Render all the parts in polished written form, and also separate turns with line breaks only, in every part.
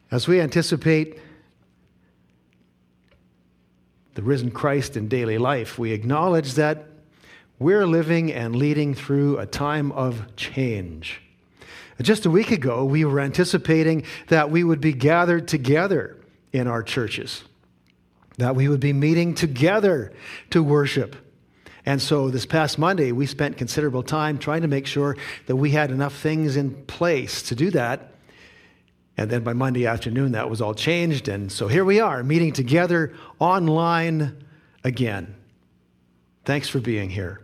As we anticipate the risen Christ in daily life, we acknowledge that we're living and leading through a time of change. Just a week ago, we were anticipating that we would be gathered together in our churches, that we would be meeting together to worship. And so this past Monday, we spent considerable time trying to make sure that we had enough things in place to do that. And then by Monday afternoon, that was all changed. And so here we are, meeting together online again. Thanks for being here.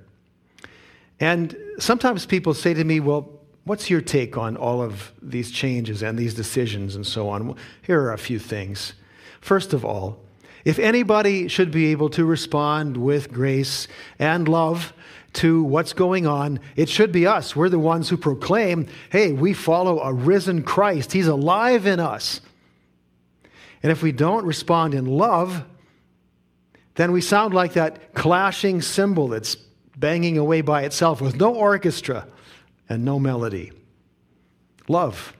And sometimes people say to me, well, what's your take on all of these changes and these decisions and so on? Here are a few things. First of all, if anybody should be able to respond with grace and love to what's going on, it should be us. We're the ones who proclaim, hey, we follow a risen Christ. He's alive in us. And if we don't respond in love, then we sound like that clashing cymbal that's banging away by itself with no orchestra and no melody. Love.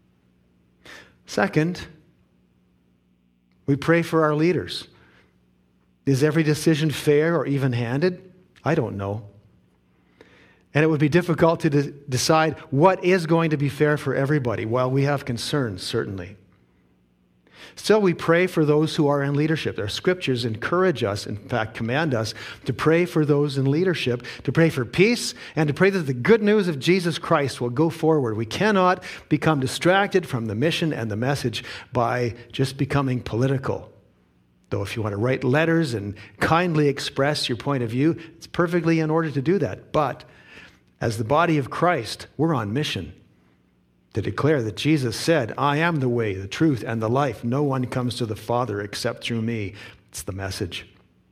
Second, we pray for our leaders. Is every decision fair or even-handed? I don't know. And it would be difficult to decide what is going to be fair for everybody. Well, we have concerns, certainly. Still, we pray for those who are in leadership. Our scriptures encourage us, in fact, command us to pray for those in leadership, to pray for peace, and to pray that the good news of Jesus Christ will go forward. We cannot become distracted from the mission and the message by just becoming political. Though if you want to write letters and kindly express your point of view, it's perfectly in order to do that. But as the body of Christ, we're on mission to declare that Jesus said, I am the way, the truth, and the life. No one comes to the Father except through me. It's the message.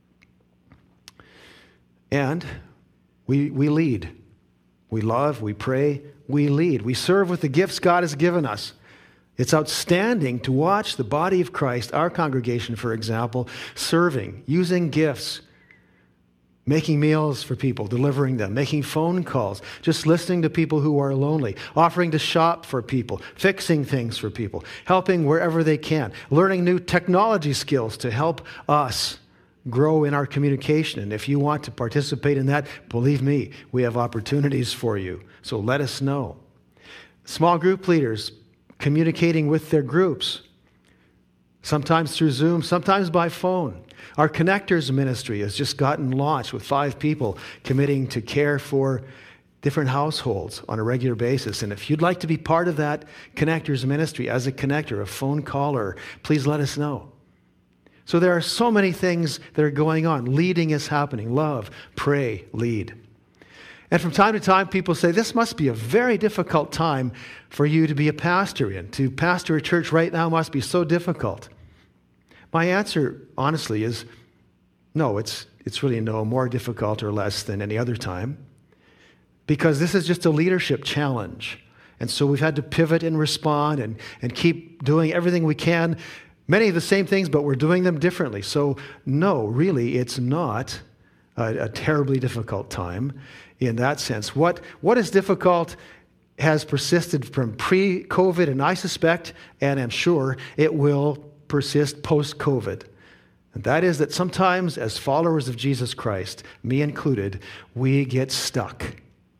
And we lead. We love, we pray, we lead. We serve with the gifts God has given us. It's outstanding to watch the body of Christ, our congregation, for example, serving, using gifts, making meals for people, delivering them, making phone calls, just listening to people who are lonely, offering to shop for people, fixing things for people, helping wherever they can, learning new technology skills to help us grow in our communication. And if you want to participate in that, believe me, we have opportunities for you. So let us know. Small group leaders communicating with their groups, sometimes through Zoom, sometimes by phone. Our Connectors ministry has just gotten launched with 5 people committing to care for different households on a regular basis. And if you'd like to be part of that Connectors ministry as a connector, a phone caller, please let us know. So there are so many things that are going on. Leading is happening. Love, pray, lead. And from time to time, people say, this must be a very difficult time for you to be a pastor in. To pastor a church right now must be so difficult. My answer, honestly, is no, it's really no more difficult or less than any other time, because this is just a leadership challenge. And so we've had to pivot and respond and keep doing everything we can. Many of the same things, but we're doing them differently. So no, really, it's not a terribly difficult time in that sense. What is difficult has persisted from pre-COVID, and I suspect, and I'm sure, it will persist post-COVID. And that is that sometimes as followers of Jesus Christ, me included, we get stuck.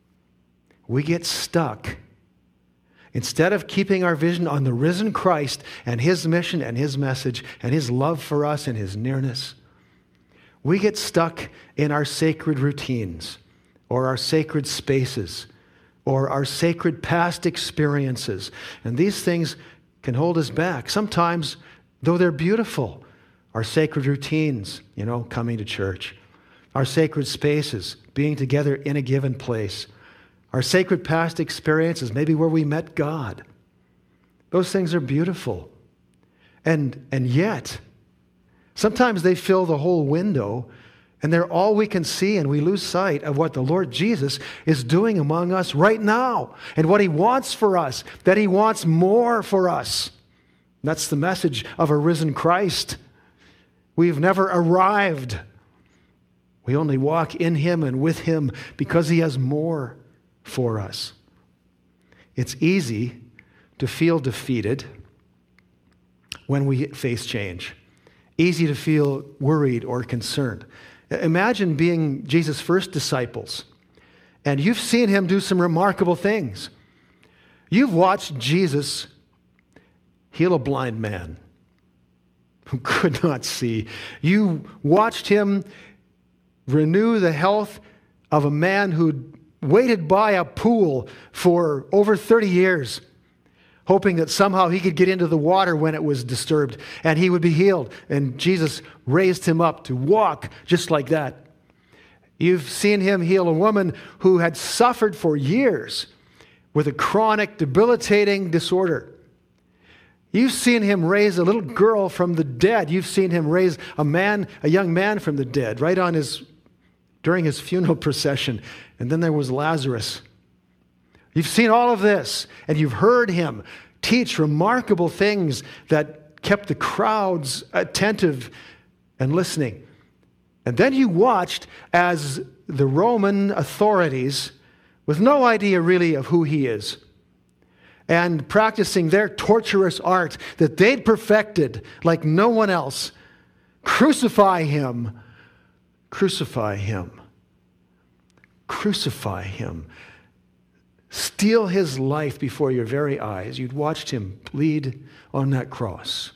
We get stuck. Instead of keeping our vision on the risen Christ and His mission and His message and His love for us and His nearness, we get stuck in our sacred routines or our sacred spaces or our sacred past experiences. And these things can hold us back. Sometimes, though they're beautiful, our sacred routines, coming to church, our sacred spaces, being together in a given place, our sacred past experiences, maybe where we met God. Those things are beautiful. And yet, sometimes they fill the whole window, and they're all we can see, and we lose sight of what the Lord Jesus is doing among us right now, and what He wants for us, that He wants more for us. That's the message of a risen Christ. We've never arrived. We only walk in Him and with Him because He has more for us. It's easy to feel defeated when we face change. Easy to feel worried or concerned. Imagine being Jesus' first disciples, and you've seen him do some remarkable things. You've watched Jesus heal a blind man who could not see. You watched him renew the health of a man who'd waited by a pool for over 30 years, hoping that somehow he could get into the water when it was disturbed and he would be healed. And Jesus raised him up to walk just like that. You've seen him heal a woman who had suffered for years with a chronic, debilitating disorder. You've seen him raise a little girl from the dead. You've seen him raise a young man from the dead, during his funeral procession. And then there was Lazarus. You've seen all of this, and you've heard him teach remarkable things that kept the crowds attentive and listening. And then you watched as the Roman authorities, with no idea really of who he is, and practicing their torturous art that they'd perfected like no one else, crucify him, crucify him, crucify him, steal his life before your very eyes. You'd watched him bleed on that cross.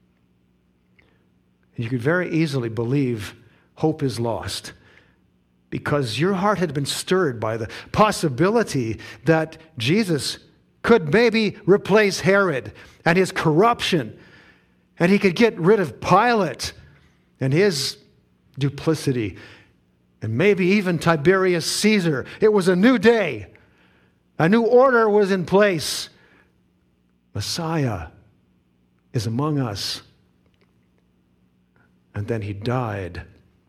And you could very easily believe hope is lost, because your heart had been stirred by the possibility that Jesus could maybe replace Herod and his corruption, and he could get rid of Pilate and his duplicity, and maybe even Tiberius Caesar. It was a new day. A new order was in place. Messiah is among us. And then he died.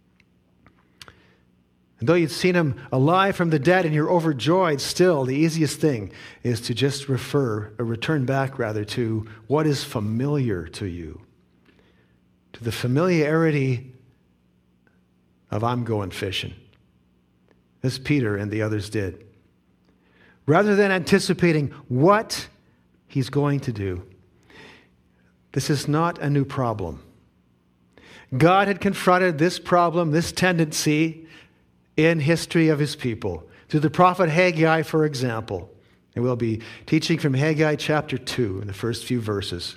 And though you'd seen him alive from the dead and you're overjoyed, still the easiest thing is to just return back to what is familiar to you. To the familiarity of I'm going fishing, as Peter and the others did. Rather than anticipating what he's going to do. This is not a new problem. God had confronted this problem, this tendency, in history of his people. Through the prophet Haggai, for example. And we'll be teaching from Haggai chapter 2 in the first few verses.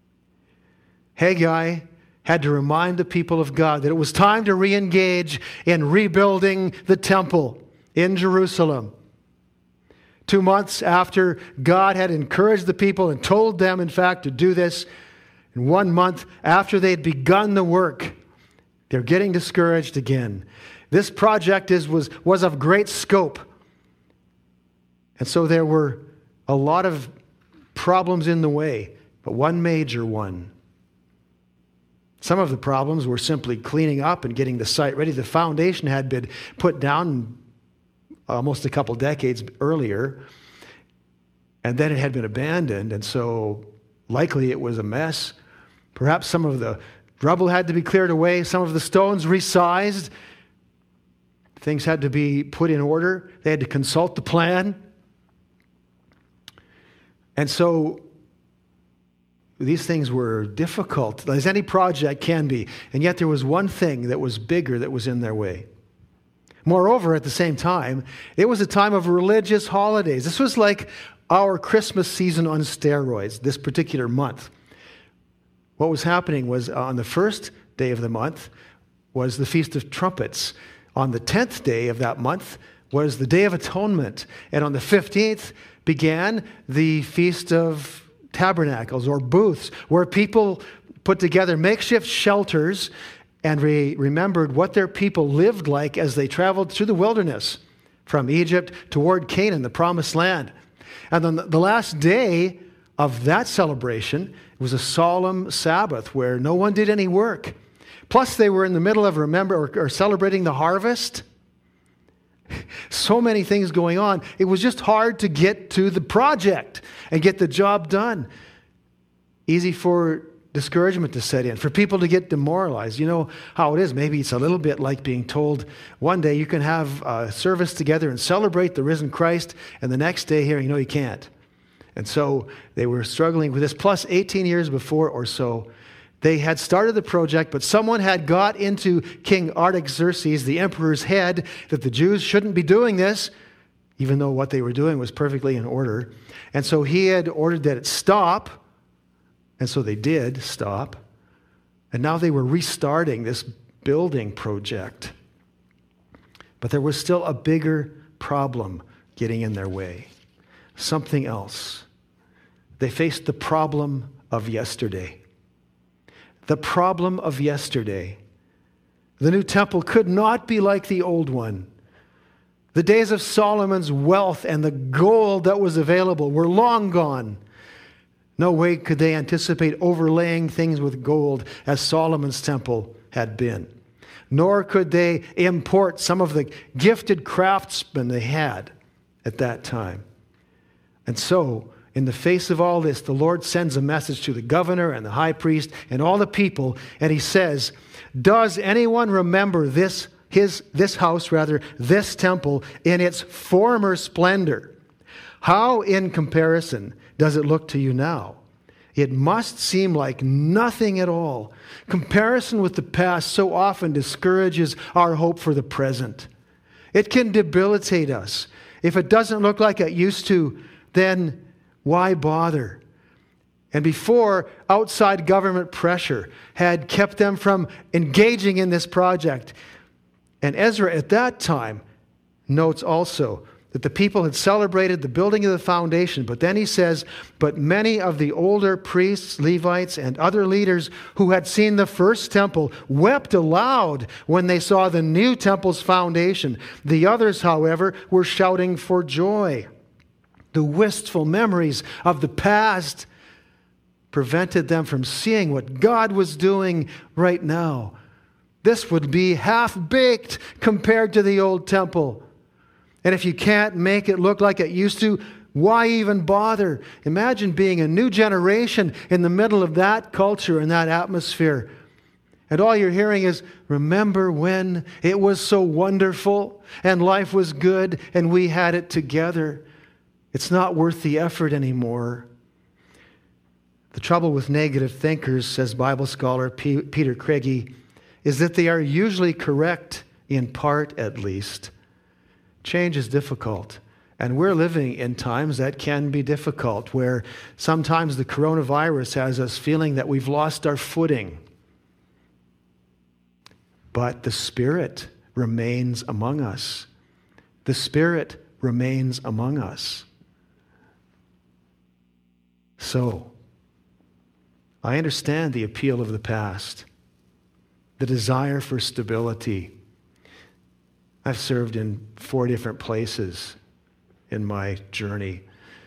Haggai had to remind the people of God that it was time to re-engage in rebuilding the temple in Jerusalem. 2 months after God had encouraged the people and told them, in fact, to do this, and 1 month after they had begun the work, they're getting discouraged again. This project was of great scope. And so there were a lot of problems in the way, but one major one. Some of the problems were simply cleaning up and getting the site ready. The foundation had been put down almost a couple decades earlier, and then it had been abandoned, and so likely it was a mess. Perhaps some of the rubble had to be cleared away, some of the stones resized. Things had to be put in order. They had to consult the plan. And so these things were difficult, as any project can be. And yet there was one thing that was bigger that was in their way. Moreover, at the same time, it was a time of religious holidays. This was like our Christmas season on steroids, this particular month. What was happening was on the first day of the month was the Feast of Trumpets. On the 10th day of that month was the Day of Atonement. And on the 15th began the Feast of Tabernacles, or booths, where people put together makeshift shelters and remembered what their people lived like as they traveled through the wilderness from Egypt toward Canaan, the Promised Land. And on the last day of that celebration, it was a solemn Sabbath where no one did any work. Plus, they were in the middle of celebrating the harvest. So many things going on. It was just hard to get to the project and get the job done. Easy for discouragement to set in, for people to get demoralized. You know how it is. Maybe it's a little bit like being told one day you can have a service together and celebrate the risen Christ, and the next day hearing, no, you can't. And so they were struggling with this. Plus, 18 years before or so, they had started the project, but someone had got into King Artaxerxes, the emperor's head, that the Jews shouldn't be doing this, even though what they were doing was perfectly in order. And so he had ordered that it stop. And so they did stop. And now they were restarting this building project. But there was still a bigger problem getting in their way. Something else. They faced the problem of yesterday. The problem of yesterday. The new temple could not be like the old one. The days of Solomon's wealth and the gold that was available were long gone. No way could they anticipate overlaying things with gold as Solomon's temple had been. Nor could they import some of the gifted craftsmen they had at that time. And so, in the face of all this, the Lord sends a message to the governor and the high priest and all the people, and he says, "Does anyone remember this temple in its former splendor? How, in comparison, does it look to you now? It must seem like nothing at all. Comparison with the past so often discourages our hope for the present. It can debilitate us. If it doesn't look like it used to, then why bother?" And before, outside government pressure had kept them from engaging in this project. And Ezra at that time notes also that the people had celebrated the building of the foundation. But then he says, "But many of the older priests, Levites, and other leaders who had seen the first temple wept aloud when they saw the new temple's foundation. The others, however, were shouting for joy." The wistful memories of the past prevented them from seeing what God was doing right now. This would be half-baked compared to the old temple. And if you can't make it look like it used to, why even bother? Imagine being a new generation in the middle of that culture and that atmosphere. And all you're hearing is, "Remember when it was so wonderful and life was good and we had it together." It's not worth the effort anymore. The trouble with negative thinkers, says Bible scholar Peter Craigie, is that they are usually correct, in part at least. Change is difficult. And we're living in times that can be difficult, where sometimes the coronavirus has us feeling that we've lost our footing. But the Spirit remains among us. The Spirit remains among us. So, I understand the appeal of the past, the desire for stability. I've served in 4 different places in my journey.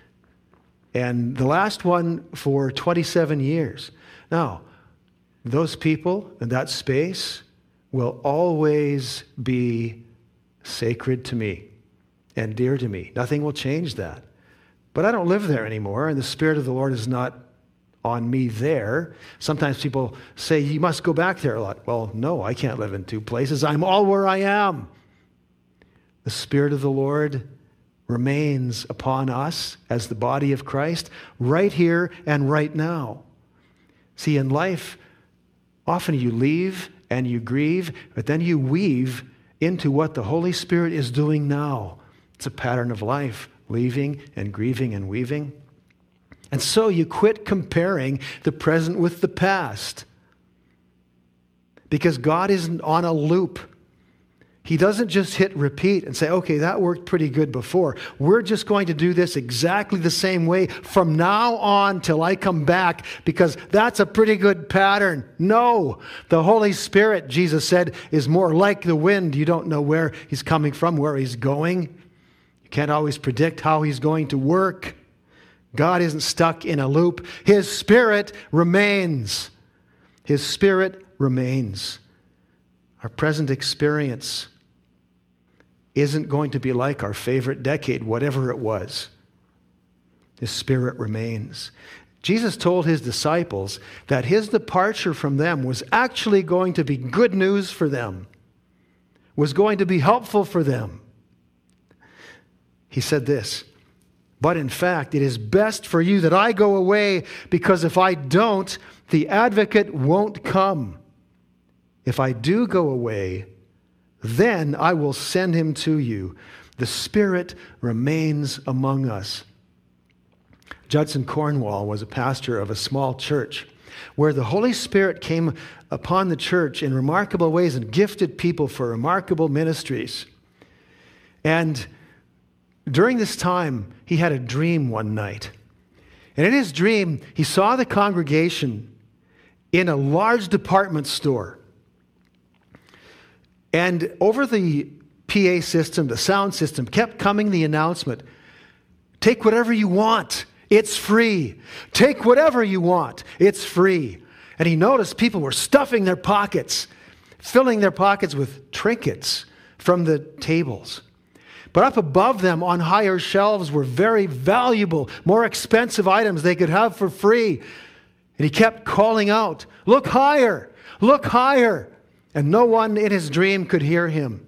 And the last one for 27 years. Now, those people in that space will always be sacred to me and dear to me. Nothing will change that. But I don't live there anymore, and the Spirit of the Lord is not on me there. Sometimes people say, "You must go back there a lot." Well, no, I can't live in 2 places. I'm all where I am. The Spirit of the Lord remains upon us as the body of Christ right here and right now. See, in life, often you leave and you grieve, but then you weave into what the Holy Spirit is doing now. It's a pattern of life, leaving and grieving and weaving. And so you quit comparing the present with the past. Because God isn't on a loop. He doesn't just hit repeat and say, "Okay, that worked pretty good before. We're just going to do this exactly the same way from now on till I come back, because that's a pretty good pattern." No, the Holy Spirit, Jesus said, is more like the wind. You don't know where he's coming from, where he's going. You can't always predict how he's going to work. God isn't stuck in a loop. His Spirit remains. His Spirit remains. Our present experience isn't going to be like our favorite decade, whatever it was. His Spirit remains. Jesus told his disciples that his departure from them was actually going to be good news for them, was going to be helpful for them. He said this, But in fact, it is best for you that I go away, because if I don't, the advocate won't come. If I do go away, then I will send him to you. The Spirit remains among us. Judson Cornwall was a pastor of a small church where the Holy Spirit came upon the church in remarkable ways and gifted people for remarkable ministries. And during this time, he had a dream one night. And in his dream, he saw the congregation in a large department store. And over the PA system, the sound system, kept coming the announcement, take whatever you want, it's free. Take whatever you want, it's free. And he noticed people were stuffing their pockets, filling their pockets with trinkets from the tables. But up above them on higher shelves were very valuable, more expensive items they could have for free. And he kept calling out, look higher, look higher. And no one in his dream could hear him.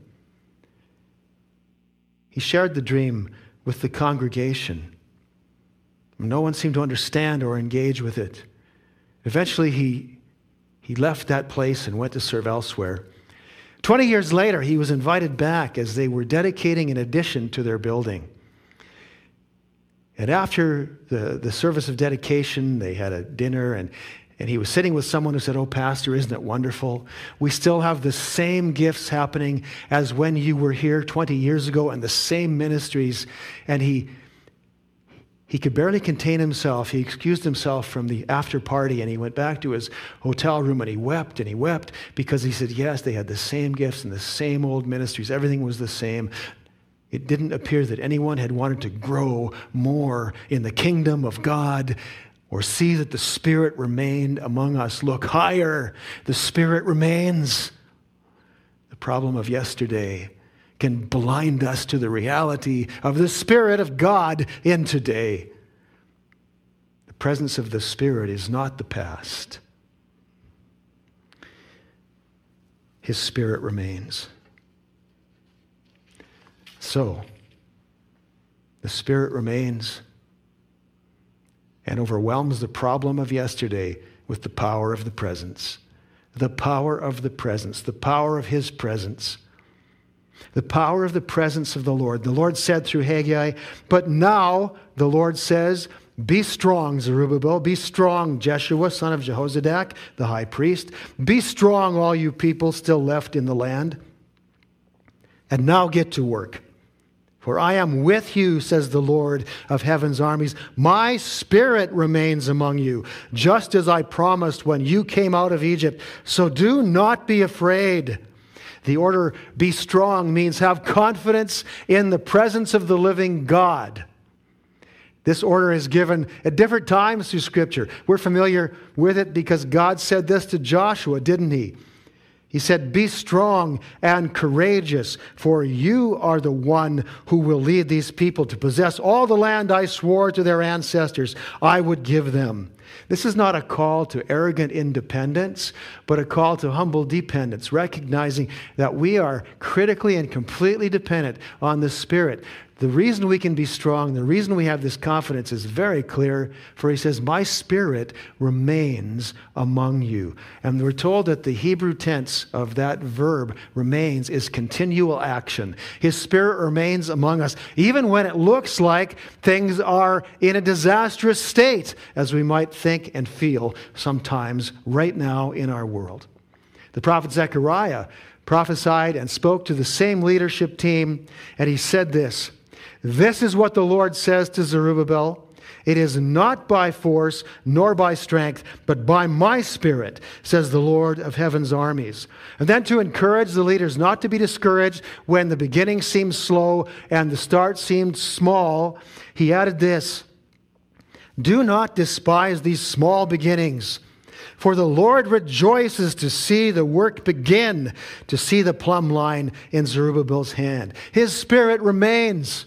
He shared the dream with the congregation. No one seemed to understand or engage with it. Eventually, he left that place and went to serve elsewhere. 20 years later, he was invited back as they were dedicating an addition to their building. And after the service of dedication, they had a dinner, and he was sitting with someone who said, oh, Pastor, isn't it wonderful? We still have the same gifts happening as when you were here 20 years ago, and the same ministries. And he could barely contain himself. He excused himself from the after party, and he went back to his hotel room, and he wept because he said, yes, they had the same gifts and the same old ministries. Everything was the same. It didn't appear that anyone had wanted to grow more in the kingdom of God or see that the Spirit remained among us. Look higher. The Spirit remains. The problem of yesterday can blind us to the reality of the Spirit of God in today. The presence of the Spirit is not the past. His Spirit remains. So, the Spirit remains and overwhelms the problem of yesterday with the power of the presence. The power of the presence, the power of His presence. The power of the presence of the Lord. The Lord said through Haggai, but now the Lord says, be strong, Zerubbabel. Be strong, Jeshua, son of Jehozadak, the high priest. Be strong, all you people still left in the land. And now get to work. For I am with you, says the Lord of heaven's armies. My Spirit remains among you, just as I promised when you came out of Egypt. So do not be afraid. The order, be strong, means have confidence in the presence of the living God. This order is given at different times through Scripture. We're familiar with it because God said this to Joshua, didn't He? He said, be strong and courageous, for you are the one who will lead these people to possess all the land I swore to their ancestors I would give them. This is not a call to arrogant independence, but a call to humble dependence, recognizing that we are critically and completely dependent on the Spirit. The reason we can be strong, the reason we have this confidence is very clear, for He says, my Spirit remains among you. And we're told that the Hebrew tense of that verb, remains, is continual action. His Spirit remains among us, even when it looks like things are in a disastrous state, as we might think and feel sometimes right now in our world. The prophet Zechariah prophesied and spoke to the same leadership team, and he said this, this is what the Lord says to Zerubbabel. It is not by force nor by strength, but by my Spirit, says the Lord of heaven's armies. And then to encourage the leaders not to be discouraged when the beginning seemed slow and the start seemed small, he added this, do not despise these small beginnings, for the Lord rejoices to see the work begin, to see the plumb line in Zerubbabel's hand. His Spirit remains.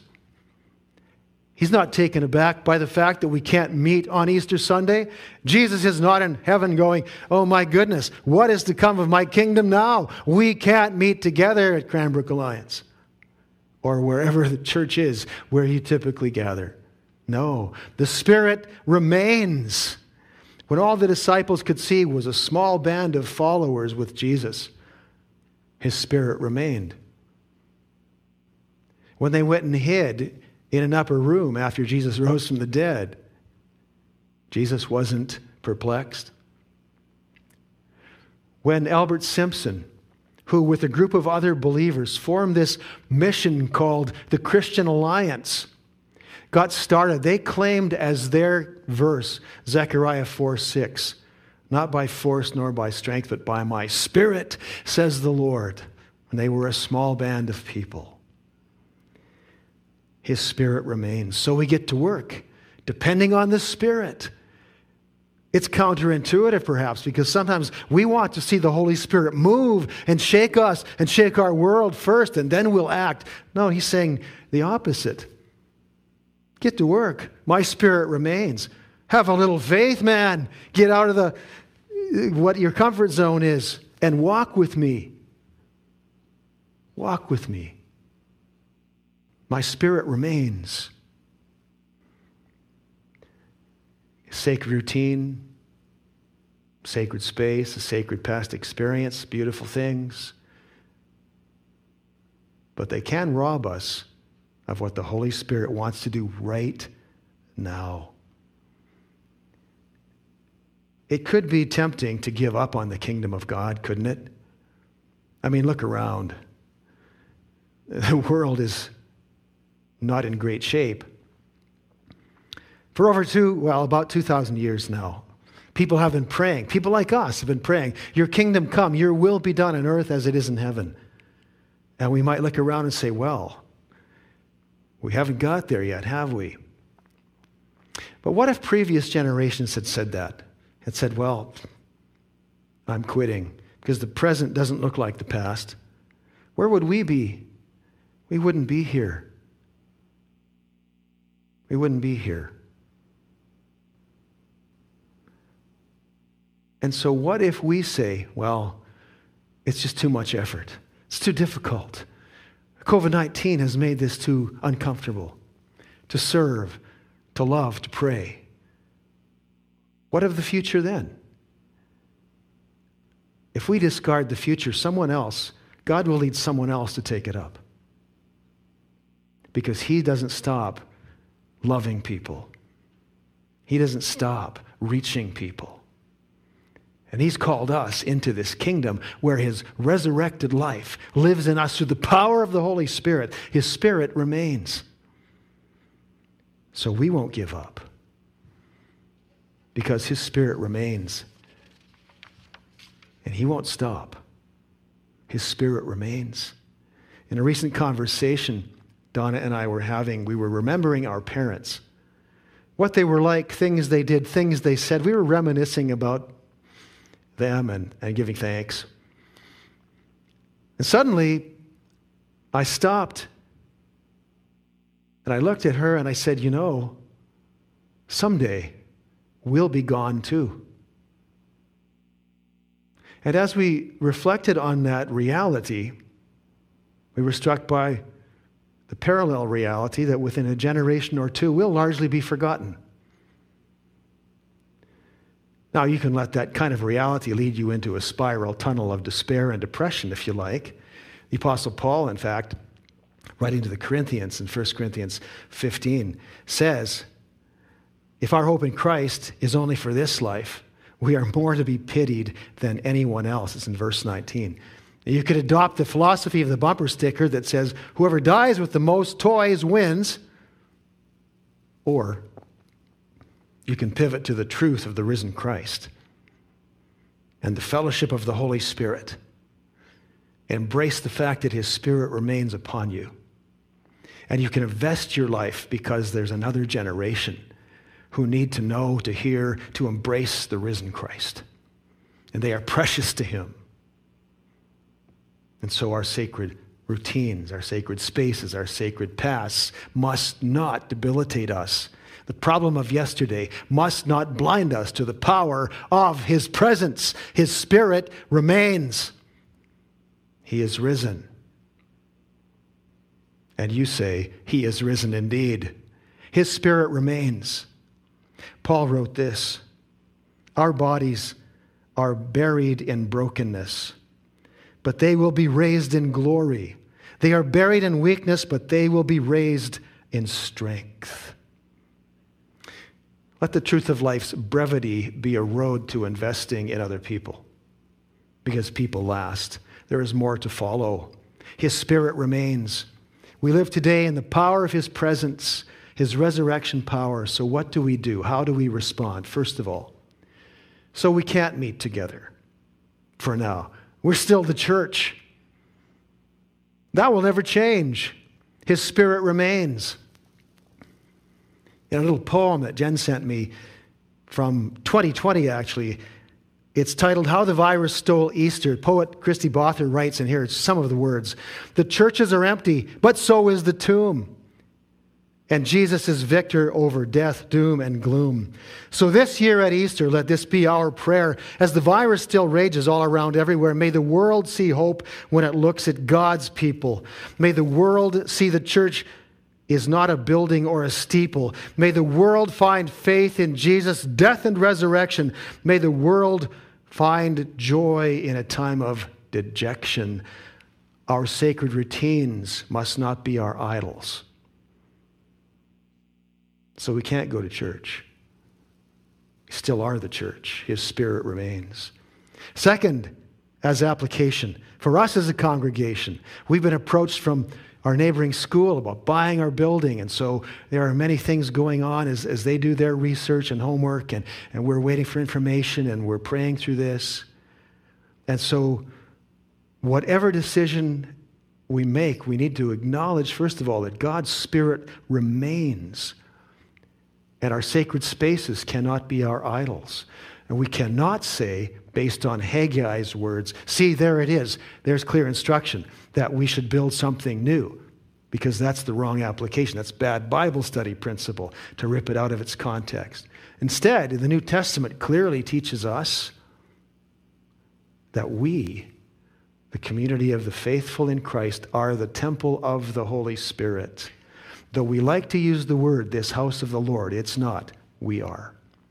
He's not taken aback by the fact that we can't meet on Easter Sunday. Jesus is not in heaven going, oh my goodness, what is to come of my kingdom now? We can't meet together at Cranbrook Alliance or wherever the church is where you typically gather. No, the Spirit remains. When all the disciples could see was a small band of followers with Jesus, His Spirit remained. When they went and hid in an upper room after Jesus rose from the dead, Jesus wasn't perplexed. When Albert Simpson, who with a group of other believers formed this mission called the Christian Alliance, got started, they claimed as their verse, Zechariah 4:6, not by force nor by strength, but by my Spirit, says the Lord. And they were a small band of people. His Spirit remains. So we get to work, depending on the Spirit. It's counterintuitive, perhaps, because sometimes we want to see the Holy Spirit move and shake us and shake our world first, and then we'll act. No, He's saying the opposite. Get to work. My Spirit remains. Have a little faith, man. Get out of what your comfort zone is and walk with me. Walk with me. My Spirit remains. Sacred routine, sacred space, a sacred past experience, beautiful things. But they can rob us of what the Holy Spirit wants to do right now. It could be tempting to give up on the kingdom of God, couldn't it? I mean, look around. The world is not in great shape. For about 2,000 years now, people have been praying. People like us have been praying, your kingdom come, your will be done on earth as it is in heaven. And we might look around and say, well, we haven't got there yet, have we? But what if previous generations had said that? Had said, well, I'm quitting because the present doesn't look like the past. Where would we be? We wouldn't be here. We wouldn't be here. And so what if we say, well, it's just too much effort. It's too difficult. COVID-19 has made this too uncomfortable to serve, to love, to pray. What of the future then? If we discard the future, someone else, God will lead someone else to take it up. Because He doesn't stop loving people. He doesn't stop reaching people. And He's called us into this kingdom where His resurrected life lives in us through the power of the Holy Spirit. His Spirit remains. So we won't give up because His Spirit remains. And He won't stop. His Spirit remains. In a recent conversation Donna and I were having, we were remembering our parents. What they were like, things they did, things they said. We were reminiscing about them and giving thanks. And suddenly, I stopped and I looked at her and I said, you know, someday we'll be gone too. And as we reflected on that reality, we were struck by the parallel reality that within a generation or two, we'll largely be forgotten. Now, you can let that kind of reality lead you into a spiral tunnel of despair and depression, if you like. The Apostle Paul, in fact, writing to the Corinthians in 1 Corinthians 15, says, if our hope in Christ is only for this life, we are more to be pitied than anyone else. It's in verse 19. You could adopt the philosophy of the bumper sticker that says, whoever dies with the most toys wins. Or you can pivot to the truth of the risen Christ and the fellowship of the Holy Spirit. Embrace the fact that His Spirit remains upon you. And you can invest your life because there's another generation who need to know, to hear, to embrace the risen Christ. And they are precious to Him. And so our sacred routines, our sacred spaces, our sacred paths must not debilitate us. The problem of yesterday must not blind us to the power of His presence. His Spirit remains. He is risen. And you say, He is risen indeed. His Spirit remains. Paul wrote this, "Our bodies are buried in brokenness, but they will be raised in glory. They are buried in weakness, but they will be raised in strength." Let the truth of life's brevity be a road to investing in other people, because people last. There is more to follow. His Spirit remains. We live today in the power of His presence, His resurrection power. So what do we do? How do we respond? First of all, so we can't meet together for now. We're still the church. That will never change. His Spirit remains. In a little poem that Jen sent me from 2020, actually, it's titled "How the Virus Stole Easter." Poet Christy Bother writes in here, it's some of the words. "The churches are empty, but so is the tomb. And Jesus is victor over death, doom, and gloom. So this year at Easter, let this be our prayer. As the virus still rages all around everywhere, may the world see hope when it looks at God's people. May the world see the church is not a building or a steeple. May the world find faith in Jesus' death and resurrection. May the world find joy in a time of dejection. Our sacred routines must not be our idols." So we can't go to church. We still are the church. His Spirit remains. Second, as application, for us as a congregation, we've been approached from our neighboring school about buying our building. And so there are many things going on as they do their research and homework, and we're waiting for information, and we're praying through this. And so whatever decision we make, we need to acknowledge, first of all, that God's Spirit remains. And our sacred spaces cannot be our idols. And we cannot say, based on Haggai's words, "See, there it is. There's clear instruction," that we should build something new, because that's the wrong application. That's bad Bible study principle, to rip it out of its context. Instead, the New Testament clearly teaches us that we, the community of the faithful in Christ, are the temple of the Holy Spirit. Though we like to use the word, "this house of the Lord," it's not. We are.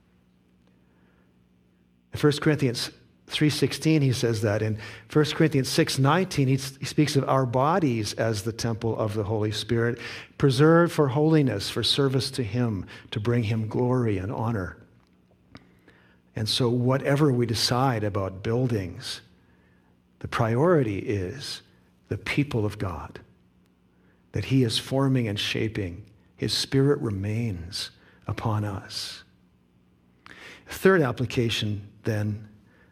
In 1 Corinthians 3:16, he says that. In 1 Corinthians 6:19, he speaks of our bodies as the temple of the Holy Spirit, preserved for holiness, for service to Him, to bring Him glory and honor. And so whatever we decide about buildings, the priority is the people of God, that He is forming and shaping. His Spirit remains upon us. Third application, then,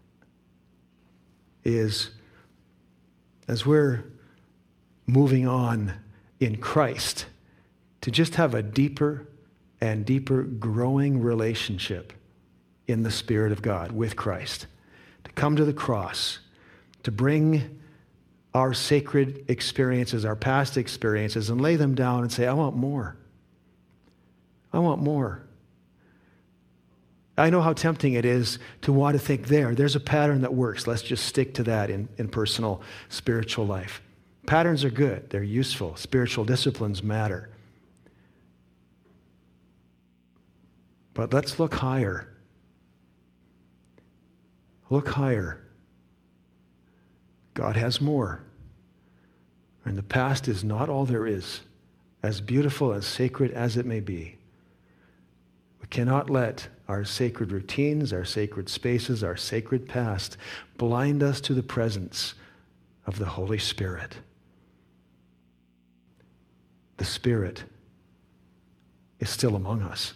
is as we're moving on in Christ, to just have a deeper and deeper growing relationship in the Spirit of God with Christ, to come to the cross, to bring our sacred experiences, our past experiences, and lay them down and say, "I want more. I want more." I know how tempting it is to want to think there's a pattern that works. Let's just stick to that in personal spiritual life. Patterns are good. They're useful. Spiritual disciplines matter. But let's look higher. Look higher. God has more. And the past is not all there is, as beautiful, as sacred as it may be. We cannot let our sacred routines, our sacred spaces, our sacred past blind us to the presence of the Holy Spirit. The Spirit is still among us.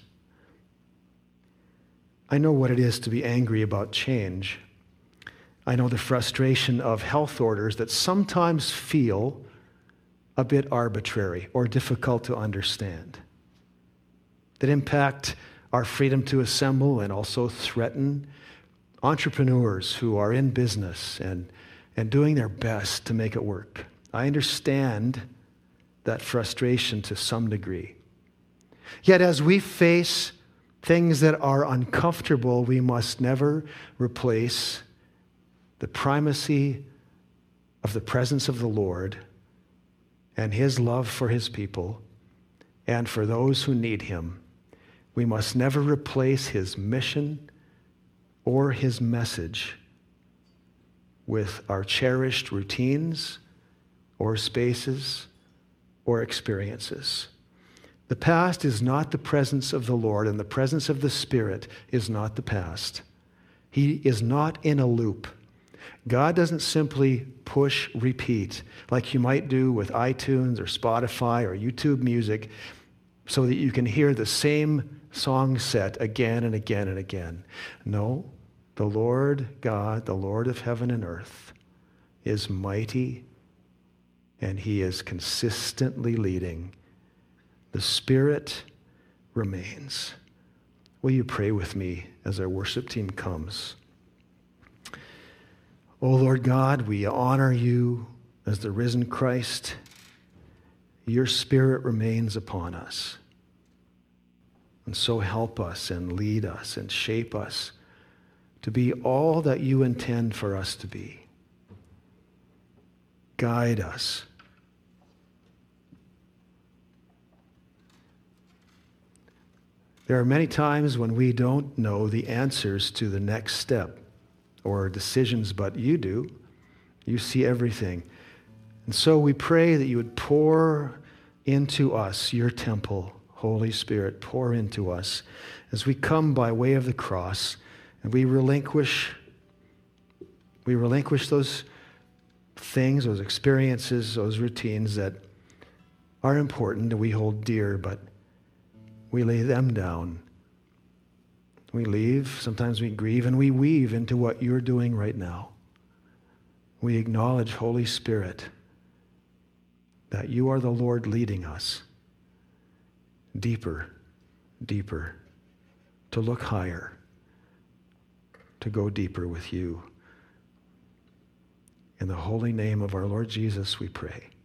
I know what it is to be angry about change. I know the frustration of health orders that sometimes feel a bit arbitrary or difficult to understand, that impact our freedom to assemble and also threaten entrepreneurs who are in business and doing their best to make it work. I understand that frustration to some degree. Yet as we face things that are uncomfortable, we must never replace the primacy of the presence of the Lord and His love for His people and for those who need him. We must never replace his mission or his message with our cherished routines or spaces or experiences. The past is not the presence of the Lord, and the presence of the Spirit is not the past. He is not in a loop. God doesn't simply push repeat like you might do with iTunes or Spotify or YouTube music so that you can hear the same song set again and again and again. No, the Lord God, the Lord of heaven and earth, is mighty, and he is consistently leading. The Spirit remains. Will you pray with me as our worship team comes? Oh Lord God, we honor you as the risen Christ. Your Spirit remains upon us. And so help us and lead us and shape us to be all that you intend for us to be. Guide us. There are many times when we don't know the answers to the next step or decisions, but you do. You see everything. And so we pray that you would pour into us your temple, Holy Spirit, pour into us as we come by way of the cross and we relinquish those things, those experiences, those routines that are important and we hold dear, but we lay them down. We leave, sometimes we grieve, and we weave into what you're doing right now. We acknowledge, Holy Spirit, that you are the Lord leading us deeper, deeper, to look higher, to go deeper with you. In the holy name of our Lord Jesus, we pray.